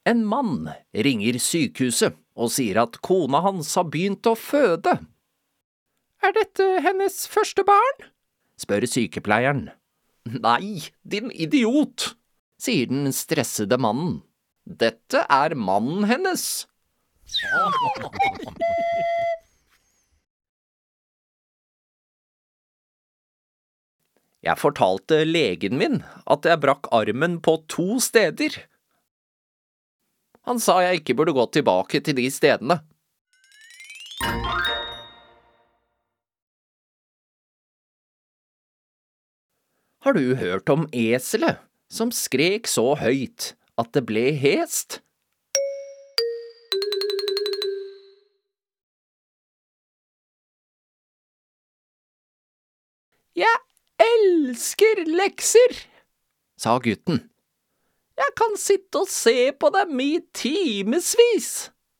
En mann ringer sykehuset og sier at kona hans har begynt å føde. Er dette hennes første barn? Spør sykepleieren. Nei, din idiot, sier den stressede mannen. Dette er mannen hennes. Jeg fortalte legen min at jeg brakk armen på 2 steder. Han sa jeg ikke burde gå tilbake til de stedene. Har du hørt om eselet som skrek så høyt at det ble hest? Jeg elsker lekser, sa gutten. Jeg kan sitte og se på dem i timesvis.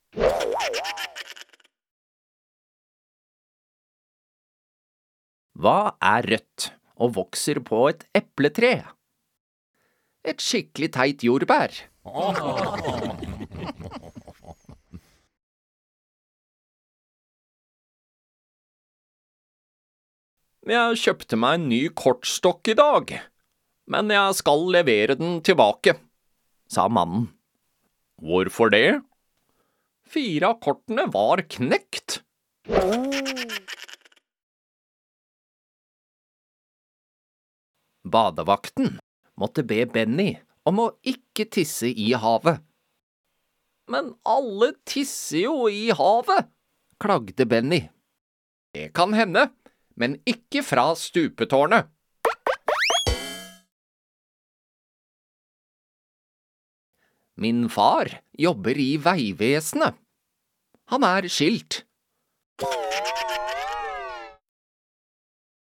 Hva er rødt og vokser på et epletre? Et skikkelig teit jordbær. Jeg kjøpte meg en ny kortstokk i dag, men jeg skal levere den tilbake, sa mannen. Hvorfor det? 4 av kortene var knekt. Badevakten måtte be Benny om å ikke tisse i havet. Men alle tisser jo i havet, klagde Benny. Det kan hende, men ikke fra stupetårnet. Min far jobber i Veivesenet. Han er skilt.